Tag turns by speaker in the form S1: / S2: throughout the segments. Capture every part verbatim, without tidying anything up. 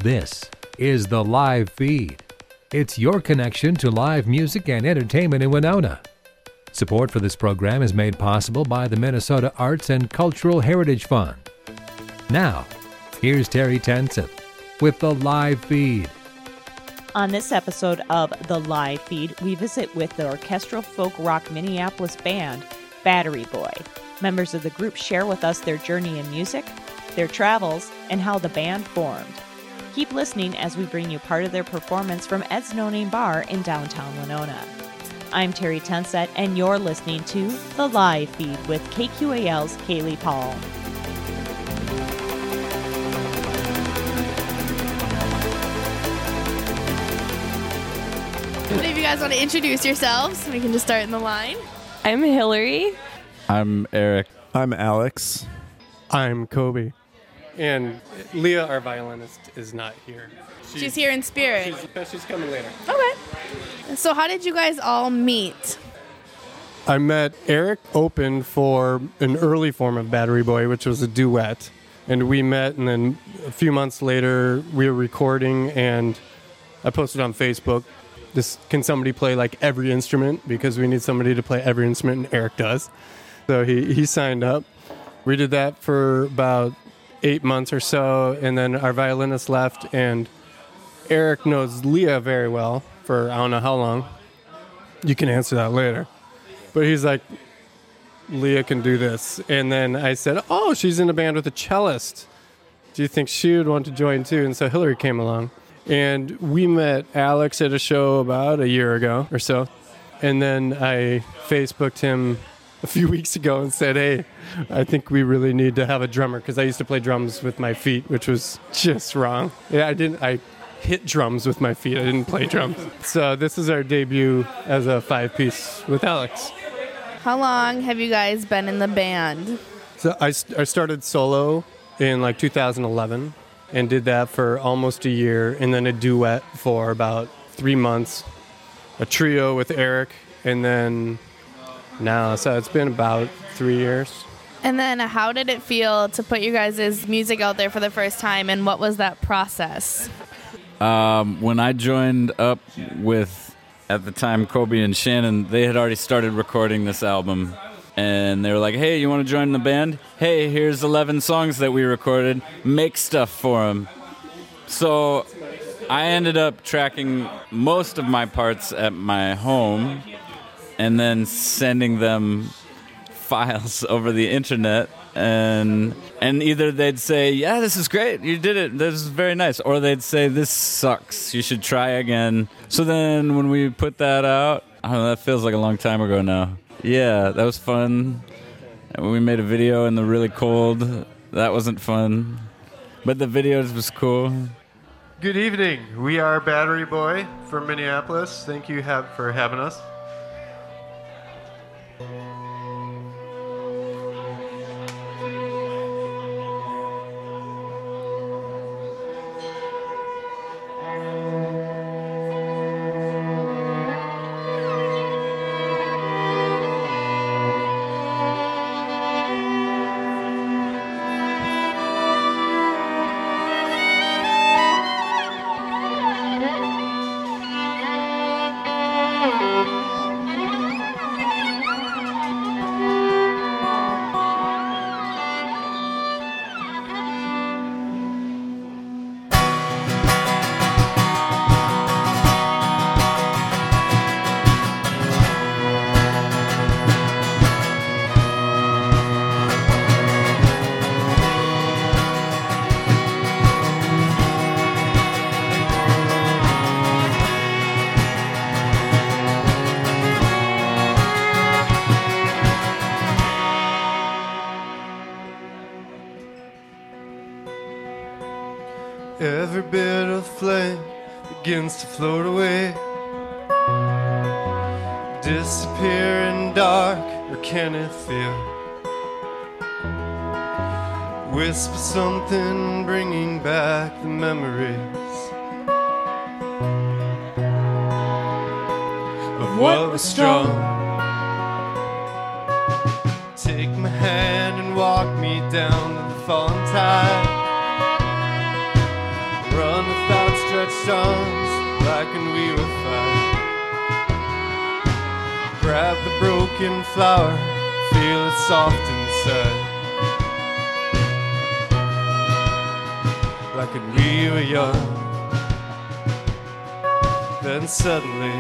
S1: This is the live feed. It's your connection to live music and entertainment in Winona. Support for this program is made possible by the Minnesota Arts and Cultural Heritage Fund. Now, here's Terry Tenseth with the live feed.
S2: On this episode of The Live Feed, we visit with the orchestral folk rock Minneapolis band, Battery Boy. Members of the group share with us their journey in music, their travels, and how the band formed. Keep listening as we bring you part of their performance from Ed's No Name Bar in downtown Winona. I'm Terry Tenseth, and you're listening to The Live Feed with K Q A L's Kaylee Paul.
S3: If you guys want to introduce yourselves, we can just start in the line.
S4: I'm Hillary.
S5: I'm Eric.
S6: I'm Alex.
S7: I'm Kobe. And Leah, our violinist, is not here.
S3: She's, she's here in spirit.
S7: She's, she's coming later.
S3: Okay. So how did you guys all meet?
S7: I met Eric open for an early form of Battery Boy, which was a duet. And we met, and then a few months later, we were recording, and I posted on Facebook, this, can somebody play like every instrument? Because we need somebody to play every instrument, and Eric does. So he, he signed up. We did that for about eight months or so, and then our violinist left, and Eric knows Leah very well for I don't know how long. You can answer that later. But he's like, Leah can do this. And then I said, oh, she's in a band with a cellist. Do you think she would want to join too? And so Hillary came along. And we met Alex at a show about a year ago or so. And then I Facebooked him a few weeks ago and said, hey, I think we really need to have a drummer, because I used to play drums with my feet, which was just wrong. Yeah, I didn't. I hit drums with my feet. I didn't play drums. So this is our debut as a five-piece with Alex.
S3: How long have you guys been in the band?
S7: So I, I started solo in like two thousand eleven and did that for almost a year, and then a duet for about three months, a trio with Eric, and then now, so it's been about three years.
S3: And then how did it feel to put your guys' music out there for the first time, and what was that process?
S5: Um, when I joined up with, at the time, Kobe and Shannon, they had already started recording this album. And they were like, hey, you want to join the band? Hey, here's eleven songs that we recorded. Make stuff for them. So I ended up tracking most of my parts at my home and then sending them files over the internet. And and either they'd say, yeah, this is great, you did it, this is very nice. Or they'd say, this sucks, you should try again. So then when we put that out, oh, that feels like a long time ago now. Yeah, that was fun. We made a video in the really cold. That wasn't fun. But the videos was cool.
S8: Good evening. We are Battery Boy from Minneapolis. Thank you have, for having us. Every bit of flame begins to float away, disappear in dark, or can it feel? Whisper something, bringing back the memories of what was strong. Take my hand and walk me down to the fallen tide. Run with
S7: outstretched arms like when we were five. Grab the broken flower, feel it soft inside. Like when we were young. Then suddenly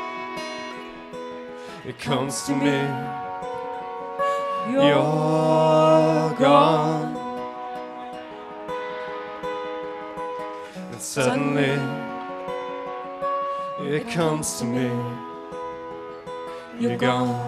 S7: it comes to me, you're gone. And suddenly it comes to me, you're gone.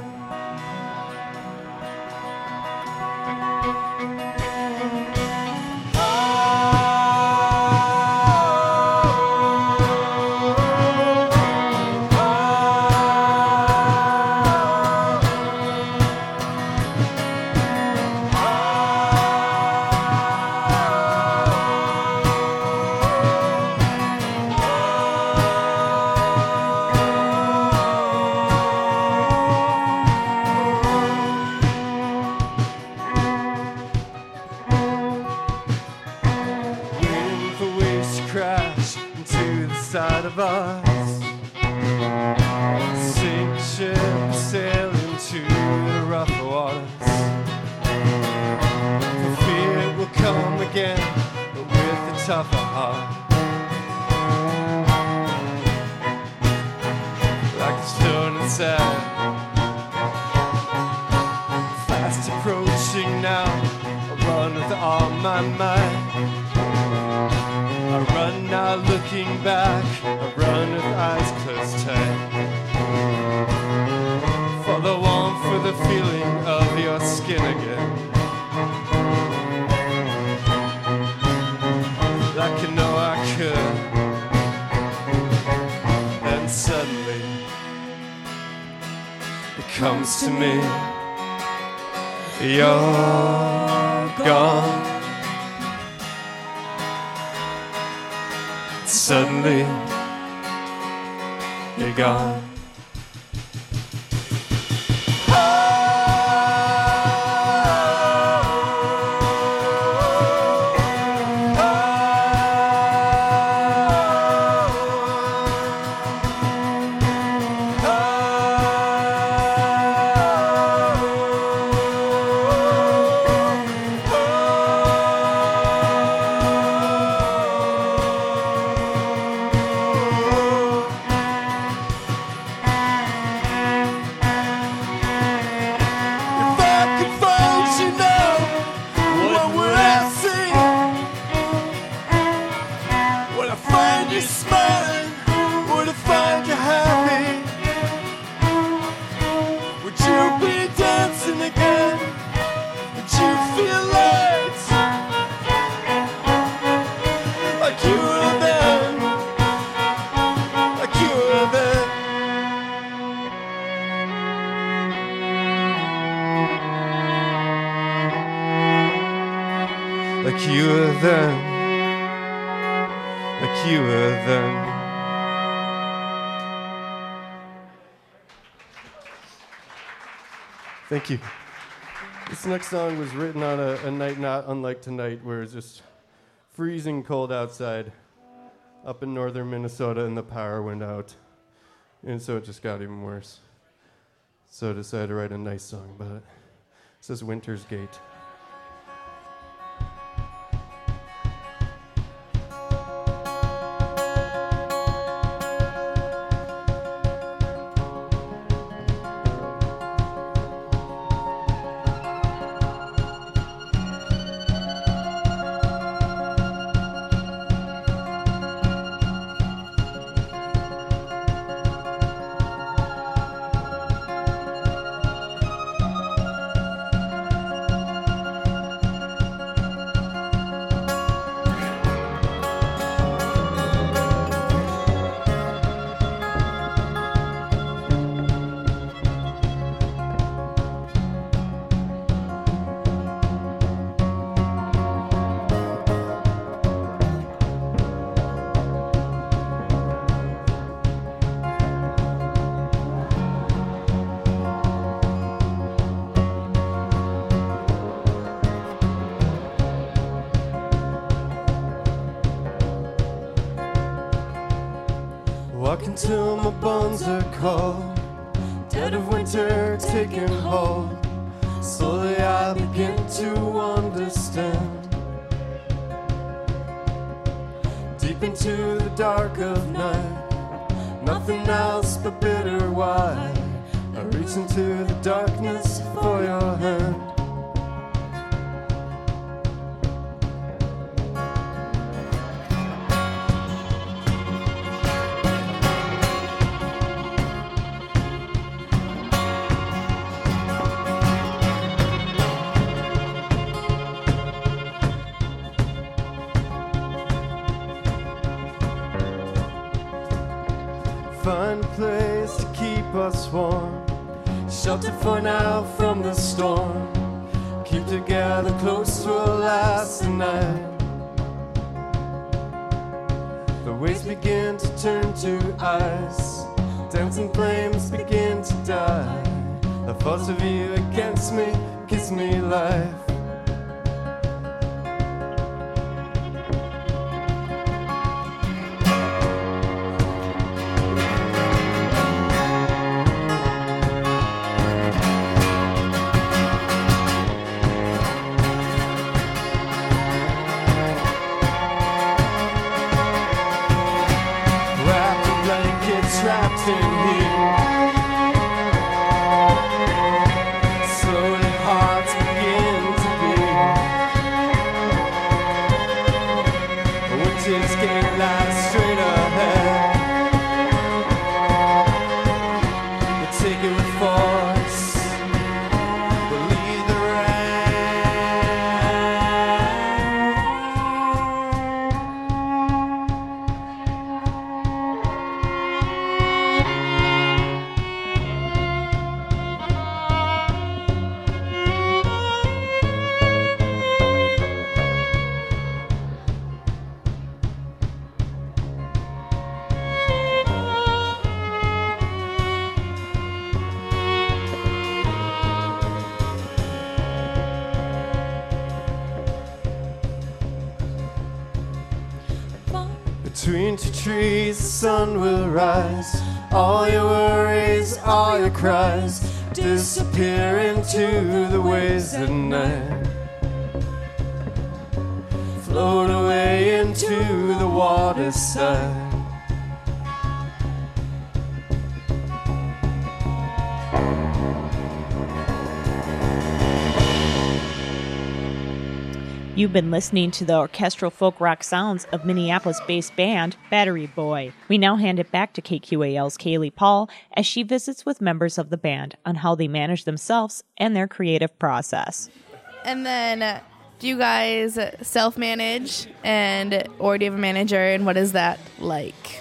S7: Comes to me, you're gone. Suddenly, you're gone. Like you were then, like you were then. Thank you. This next song was written on a, a night not unlike tonight, where it's just freezing cold outside up in northern Minnesota and the power went out. And so it just got even worse. So I decided to write a nice song about it. It says Winter's Gate.
S4: walking till my bones are cold, dead of winter taking hold. Slowly I begin to understand. Deep into the dark of night, nothing else but bitter wine. I reach into the darkness for your hand. Find a place to keep us warm, shelter for now from the storm. Keep together close to will last the night. The waves begin to turn to ice, dancing flames begin to die. The thoughts of you against me gives me life. Trapped in here, slowly hearts begin to beat. Winter's gate lies straight ahead. We'll take it with force, we'll leave the between two trees, the sun will rise. All your worries, all your cries disappear into the waves at night. Float away into the waterside.
S2: You've been listening to the orchestral folk rock sounds of Minneapolis-based band Battery Boy. We now hand it back to K Q A L's Kaylee Paul as she visits with members of the band on how they manage themselves and their creative process.
S3: And then, uh, do you guys self-manage, and or do you have a manager, and what is that like?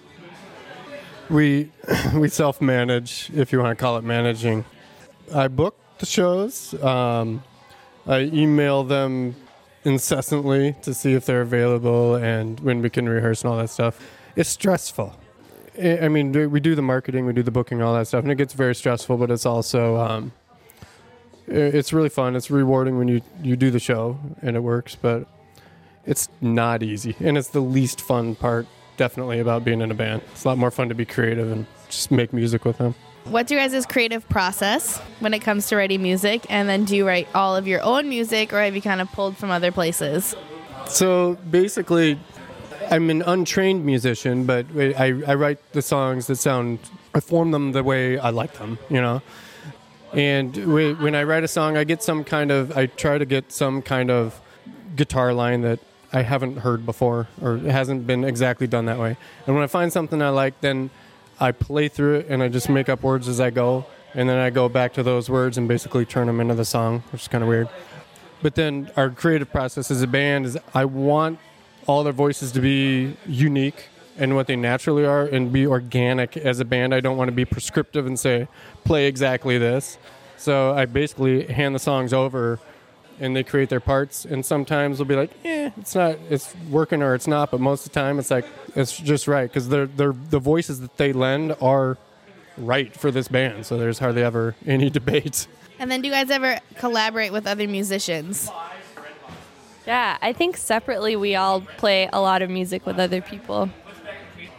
S7: We we self-manage, if you want to call it managing. I book the shows. Um, I email them incessantly to see if they're available and when we can rehearse and all that stuff. It's stressful. I I mean, we do the marketing, we do the booking, all that stuff, and it gets very stressful, but it's also, um, it's really fun. It's rewarding when you, you do the show and it works, but it's not easy. And it's the least fun part, definitely, about being in a band. It's a lot more fun to be creative and just make music with them.
S3: What's your guys' creative process when it comes to writing music? And then do you write all of your own music, or have you kind of pulled from other places?
S7: So basically, I'm an untrained musician, but I, I write the songs that sound, I form them the way I like them, you know? And when I write a song, I get some kind of, I try to get some kind of guitar line that I haven't heard before, or it hasn't been exactly done that way. And when I find something I like, then I play through it and I just make up words as I go, and then I go back to those words and basically turn them into the song, which is kind of weird. But then our creative process as a band is I want all their voices to be unique and what they naturally are and be organic as a band. I don't want to be prescriptive and say, play exactly this. So I basically hand the songs over and they create their parts, and sometimes they'll be like, eh, it's not, it's working or it's not, but most of the time it's like, it's just right, because they're, they're, the voices that they lend are right for this band, so there's hardly ever any debate.
S3: And then do you guys ever collaborate with other musicians?
S6: Yeah, I think separately we all play a lot of music with other people.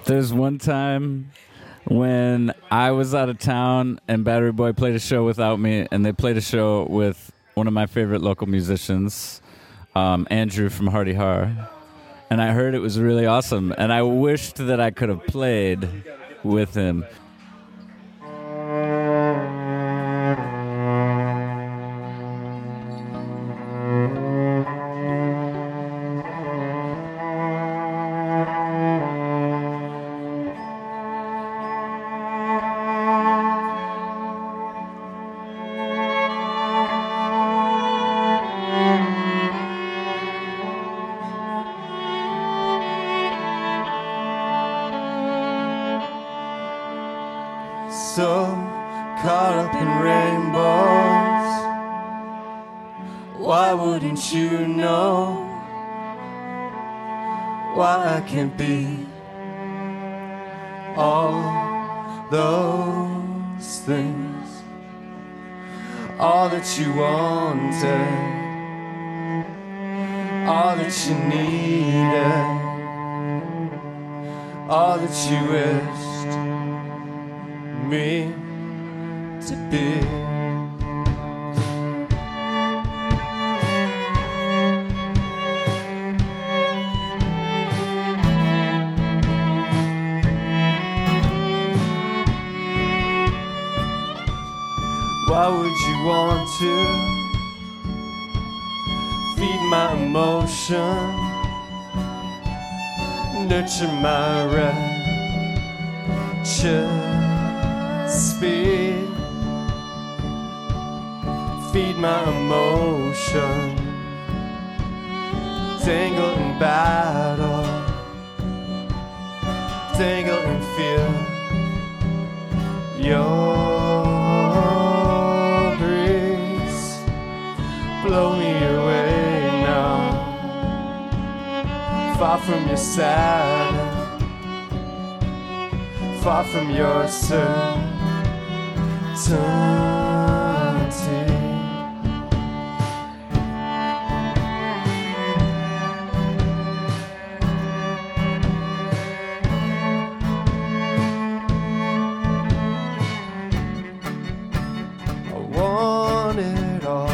S5: There's one time when I was out of town and Battery Boy played a show without me, and they played a show with one of my favorite local musicians, um, Andrew from Hardy Har. And I heard it was really awesome, and I wished that I could have played with him.
S4: So caught up in rainbows, why wouldn't you know why I can't be all those things, all that you wanted, all that you needed, all that you wished me to be. Why would you want to feed my emotion, nurture my wretched speed, feed my emotion, tangle in battle, tangle and feel your breeze, blow me away now, far from your sadness, far from your certainty. I want it all.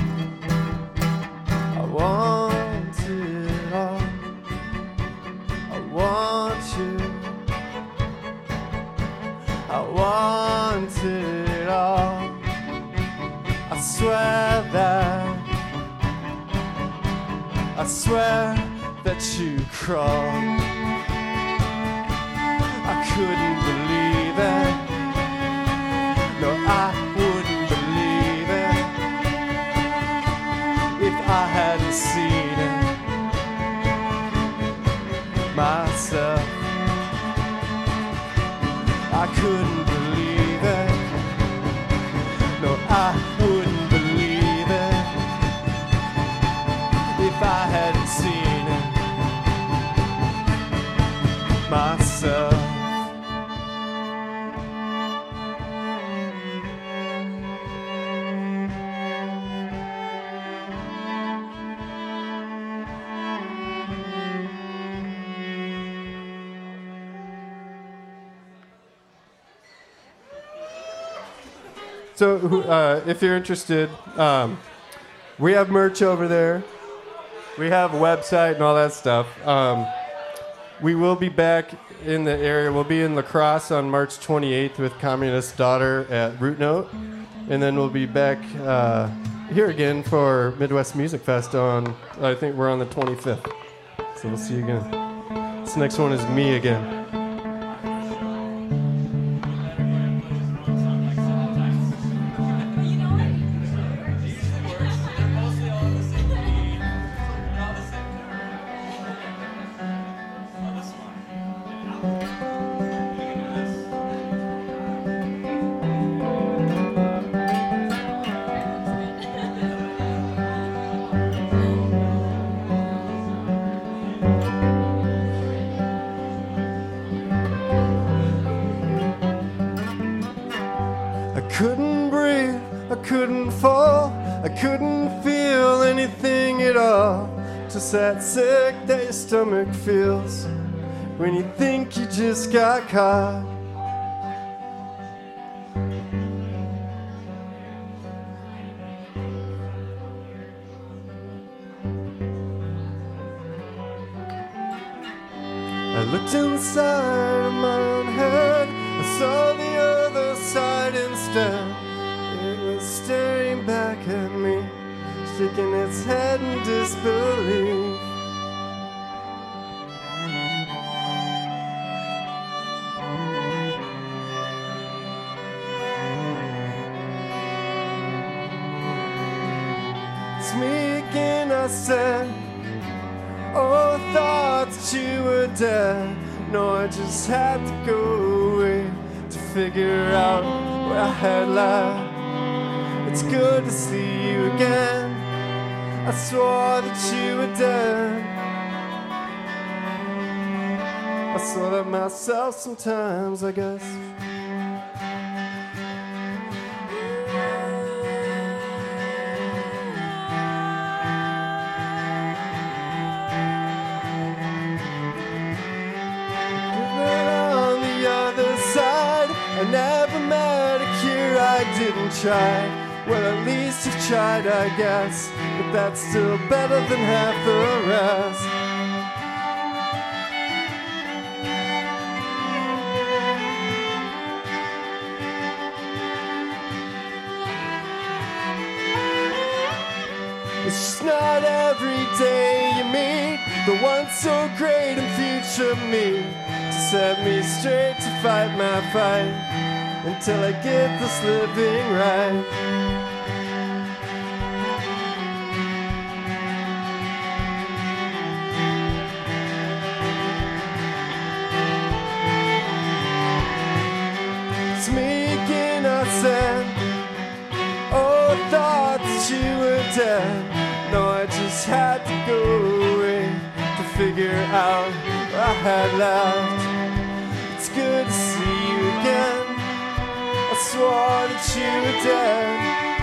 S4: I want it all. I want you. I want it all. I swear that, I swear that you crawled. I couldn't believe it. No, I wouldn't believe it if I hadn't seen it myself. I couldn't believe it. No, I wouldn't believe it if I hadn't seen it myself.
S8: So, uh, if you're interested, um, we have merch over there. We have a website and all that stuff. Um, we will be back in the area. We'll be in La Crosse on March twenty-eighth with Communist Daughter at Root Note. And then we'll be back uh, here again for Midwest Music Fest on, I think we're on the twenty-fifth. So we'll see you again. This next one is Me Again. I couldn't breathe, I couldn't fall, I couldn't feel anything at all. Just that sick that your stomach feels
S4: when you think you just got caught. I looked inside of my own head, I saw the other side instead. It was staring back at me, shaking its head in disbelief. It's me again, I said. Oh, I thought that you were dead. No, I just had to go away to figure out where I had left. It's good to see you again. I swore that you were dead. I saw that myself sometimes, I guess. I never met a cure, I didn't try. Well, at least you've tried, I guess. But that's still better than half the rest. It's just not every day you meet the one so great in future me, to set me straight to fight my fight until I get this living right. It's me again, I said. Oh, I thought that you were dead. No, I just had to go away to figure out what I had left. It's good to see you again. I swore that you were dead.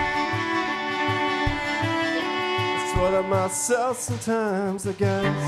S4: I swore that myself sometimes, I guess.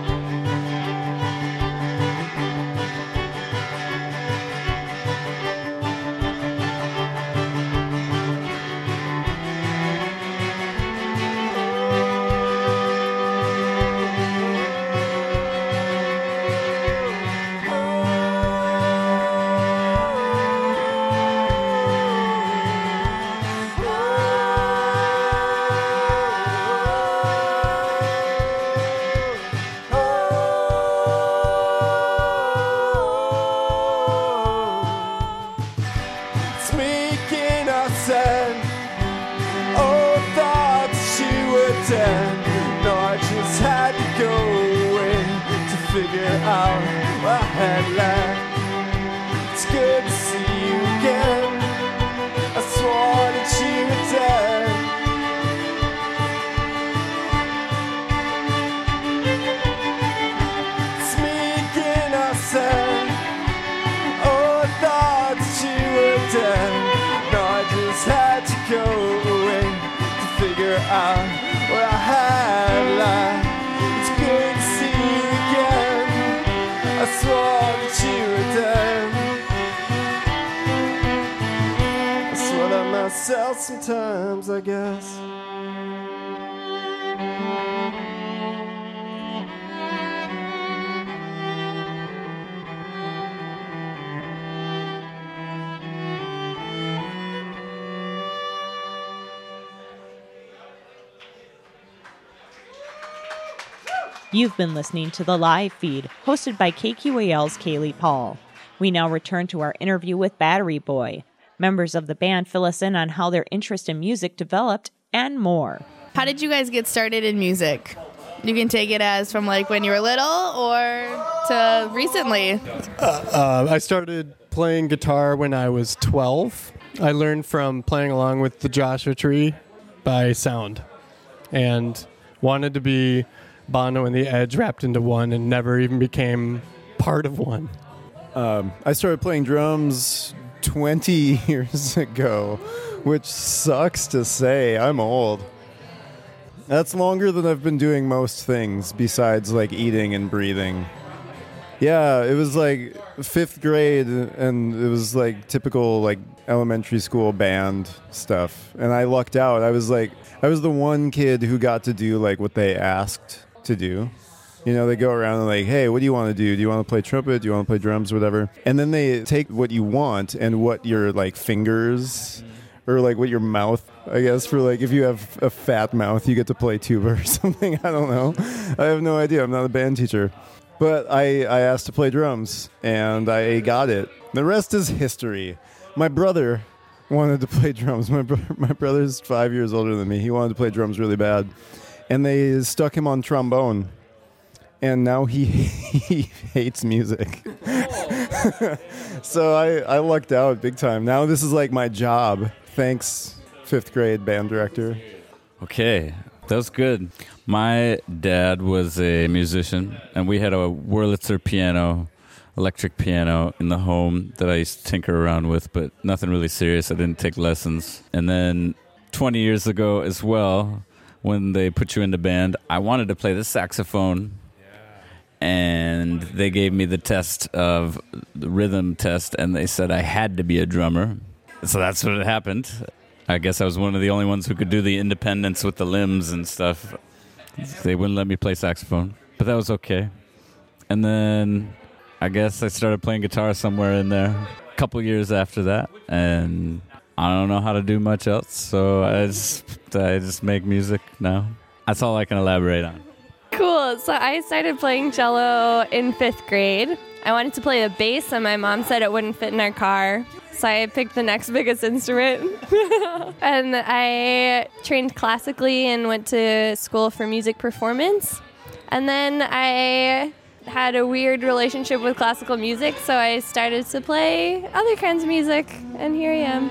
S4: No, I just had to go away to figure out what I had left. It's good to see you again. I swore that you were dead. It's me again, I said. Oh, I thought that you were dead. No, I just had to go away to figure out what I had left. It's good to see you again. I swore that you were dead. I swore that myself sometimes, I guess.
S2: You've been listening to the live feed, hosted by K Q A L's Kaylee Paul. We now return to our interview with Battery Boy. Members of the band fill us in on how their interest in music developed and more.
S3: How did you guys get started in music? You can take it as from like when you were little or to recently.
S7: Uh, uh, I started playing guitar when I was twelve. I learned from playing along with the Joshua Tree by sound and wanted to be Bono and the Edge wrapped into one and never even became part of one.
S6: Um, I started playing drums twenty years ago, which sucks to say. I'm old. That's longer than I've been doing most things besides like eating and breathing. Yeah, it was like fifth grade, and it was like typical like elementary school band stuff. And I lucked out. I was like, I was the one kid who got to do like what they asked to do. You know, they go around and like, hey, what do you want to do? Do you want to play trumpet? Do you want to play drums? Whatever. And then they take what you want and what your like fingers or like what your mouth, I guess, for like if you have a fat mouth, you get to play tuba or something. I don't know. I have no idea. I'm not a band teacher. But I, I asked to play drums, and I got it. The rest is history. My brother wanted to play drums. My, bro- my brother's five years older than me. He wanted to play drums really bad. And they stuck him on trombone. And now he, he hates music. So I, I lucked out big time. Now this is like my job. Thanks, fifth grade band director.
S5: Okay, that was good. My dad was a musician, and we had a Wurlitzer piano, electric piano in the home that I used to tinker around with, but nothing really serious. I didn't take lessons. And then twenty years ago as well, when they put you in the band, I wanted to play the saxophone. And they gave me the test of the rhythm test, and they said I had to be a drummer. So that's what happened. I guess I was one of the only ones who could do the independence with the limbs and stuff. They wouldn't let me play saxophone, but that was okay. And then I guess I started playing guitar somewhere in there a couple years after that, and I don't know how to do much else, so I just, I just make music now. That's all I can elaborate on.
S9: Cool. So I started playing cello in fifth grade. I wanted to play the bass, and my mom said it wouldn't fit in our car. So I picked the next biggest instrument. And I trained classically and went to school for music performance. And then I had a weird relationship with classical music, so I started to play other kinds of music, and here I am.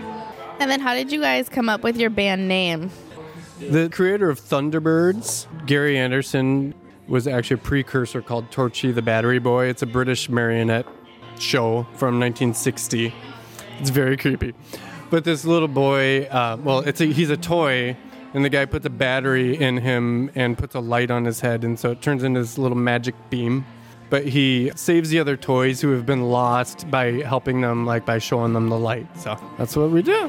S3: And then how did you guys come up with your band name?
S7: The creator of Thunderbirds, Gary Anderson, was actually a precursor called Torchy the Battery Boy. It's a British marionette show from nineteen sixty. It's very creepy. But this little boy, uh, well, it's a, he's a toy, and the guy puts a battery in him and puts a light on his head, and so it turns into this little magic beam. But he saves the other toys who have been lost by helping them, like by showing them the light. So that's what we do.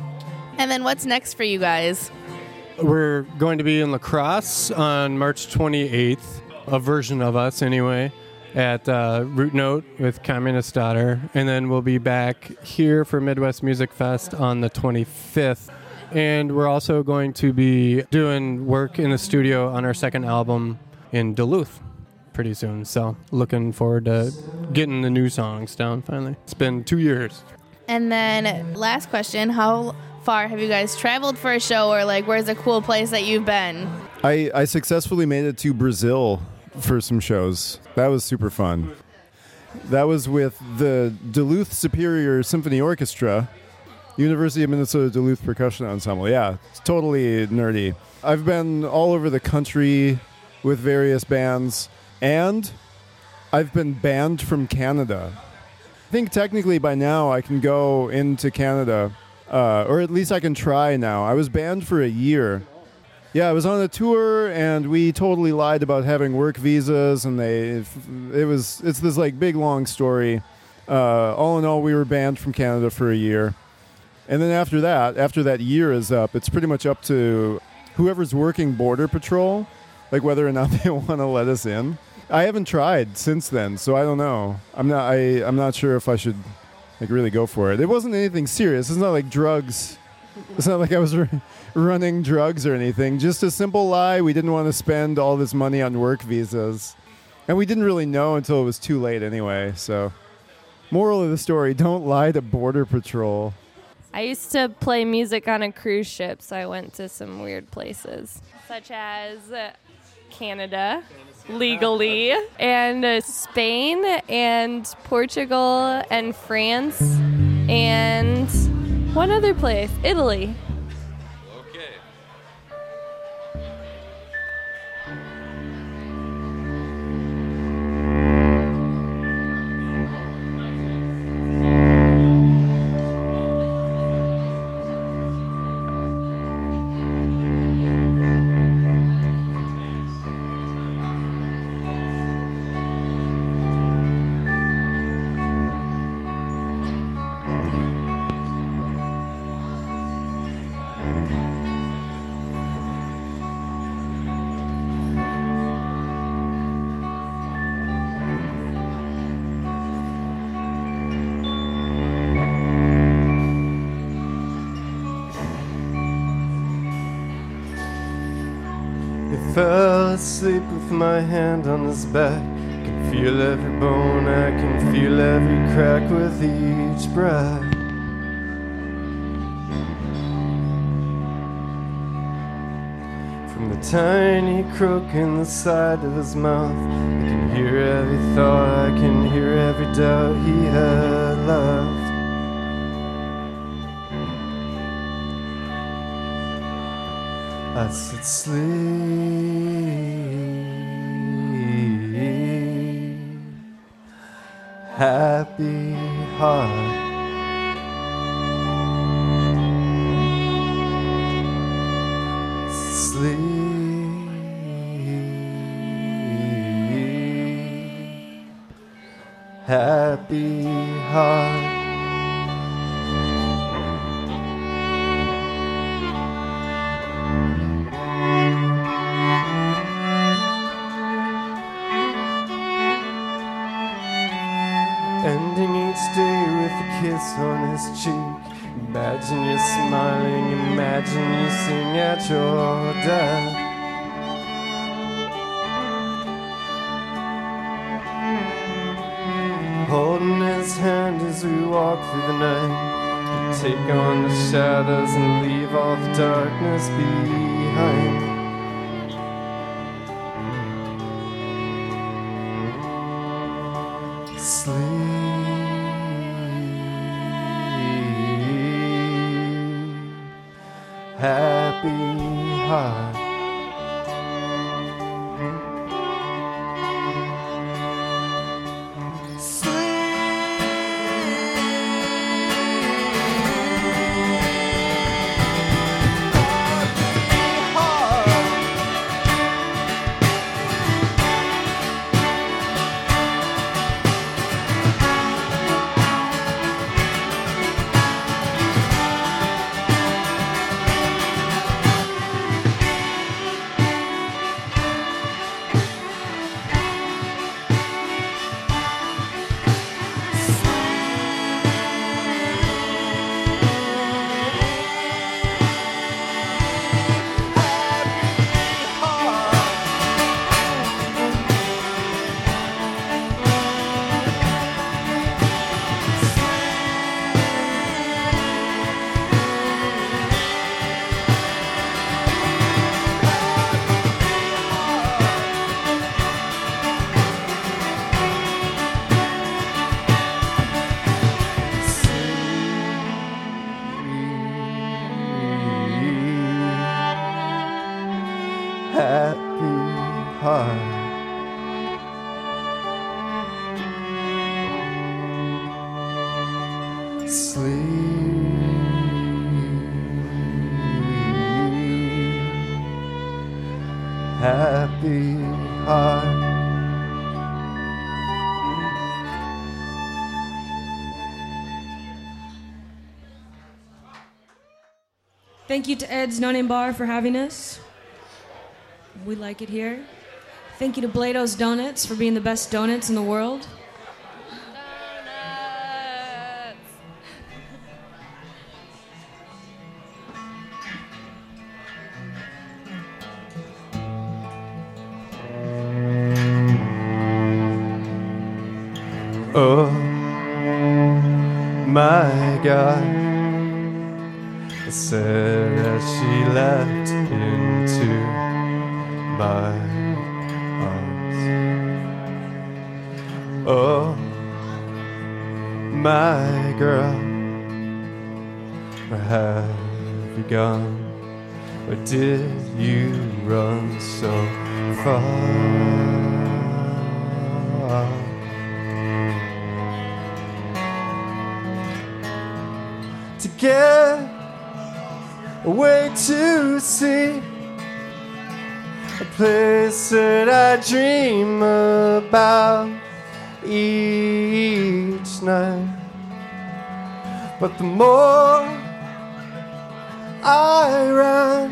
S3: And then what's next for you guys?
S7: We're going to be in La Crosse on March twenty-eighth, a version of us anyway, at uh, Root Note with Communist Daughter. And then we'll be back here for Midwest Music Fest on the twenty-fifth. And we're also going to be doing work in the studio on our second album in Duluth pretty soon. So looking forward to getting the new songs down finally. It's been two years.
S3: And then last question, how far have you guys traveled for a show, or like where's a cool place that you've been?
S6: I, I successfully made it to Brazil for some shows. That was super fun. That was with the Duluth Superior Symphony Orchestra, University of Minnesota Duluth Percussion Ensemble. Yeah, it's totally nerdy. I've been all over the country with various bands, and I've been banned from Canada. I think technically by now I can go into Canada, uh, or at least I can try now. I was banned for a year. Yeah, I was on a tour, and we totally lied about having work visas, and they it was it's this like big long story. Uh, all in all, we were banned from Canada for a year, and then after that, after that year is up, it's pretty much up to whoever's working Border Patrol, like whether or not they want to let us in. I haven't tried since then, so I don't know. I'm not I I'm not sure if I should like really go for it. It wasn't anything serious. It's not like drugs. It's not like I was r- running drugs or anything. Just a simple lie. We didn't want to spend all this money on work visas. And we didn't really know until it was too late anyway. So, moral of the story, don't lie to Border Patrol.
S9: I used to play music on a cruise ship, so I went to some weird places, such as Canada, legally, and uh, Spain, and Portugal, and France, and one other place, Italy.
S5: Okay.
S8: asleep with my hand on his back. I can feel every bone, I can feel every crack with each breath. From the tiny crook in the side of his mouth, I can hear every thought, I can hear every doubt he had left. I said, sleep, happy heart. Sleep, happy heart. Ending each day with a kiss on his cheek. Imagine you're smiling, imagine you sing at your death. Holding his hand as we walk through the night, we take on the shadows and leave all the darkness behind. Sleep, happy heart. Happy heart. Sleep, happy heart.
S10: Thank you to Ed's No-Name Bar for having us. We like it here. Thank you to Blado's Donuts for being the best donuts in the world.
S8: Oh my God, I said as she left into my arms. Oh my girl, where have you gone? Where did you run so far? To get away to see a place that I dream about each night. But the more I ran,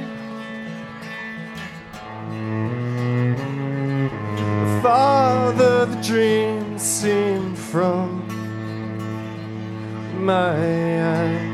S8: the farther the dream seemed from my eyes.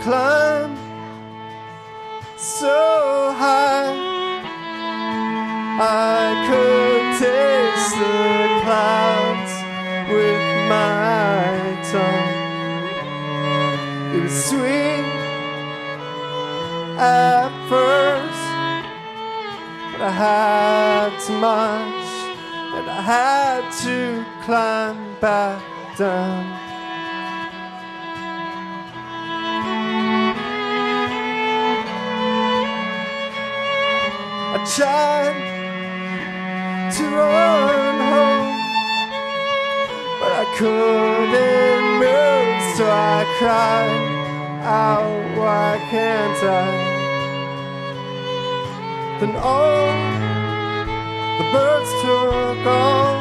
S4: climb so high I could taste the clouds with my tongue. It was sweet at first, but I had too much, and I had to climb back down. I tried to run home, but I couldn't move, so I cried out, why can't I? Then all the birds took off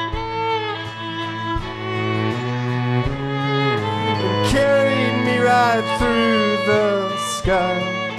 S4: and carried me right through the sky.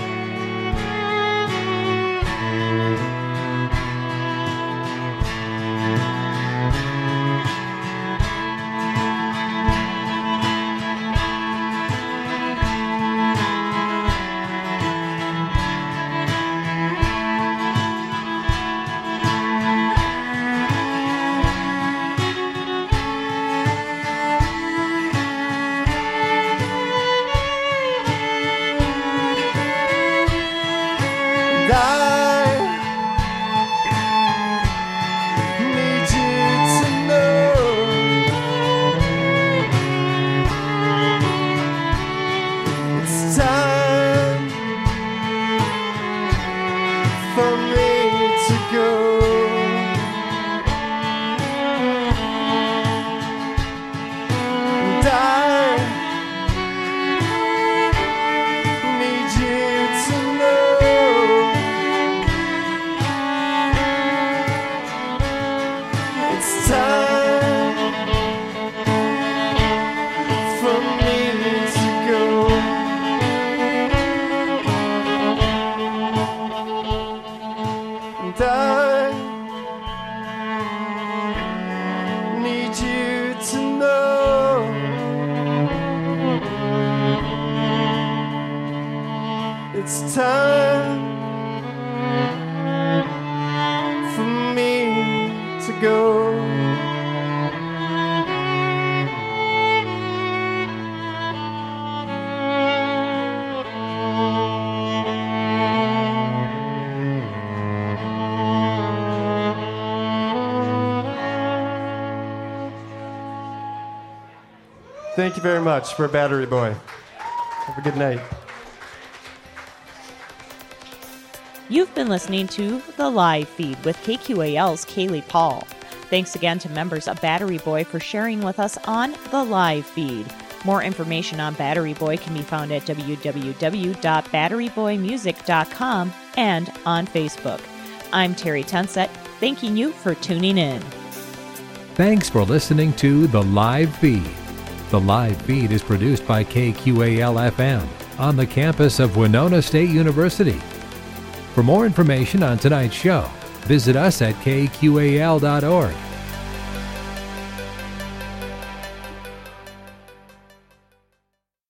S4: It's time for me to go. Thank you very much for Battery Boy. Have a good night.
S2: You've been listening to The Live Feed with K Q A L's Kaylee Paul. Thanks again to members of Battery Boy for sharing with us on The Live Feed. More information on Battery Boy can be found at w w w dot battery boy music dot com and on Facebook. I'm Terry Tunset, thanking you for tuning in.
S1: Thanks for listening to The Live Feed. The Live Feed is produced by K Q A L F M on the campus of Winona State University. For more information on tonight's show, visit us at k q a l dot org.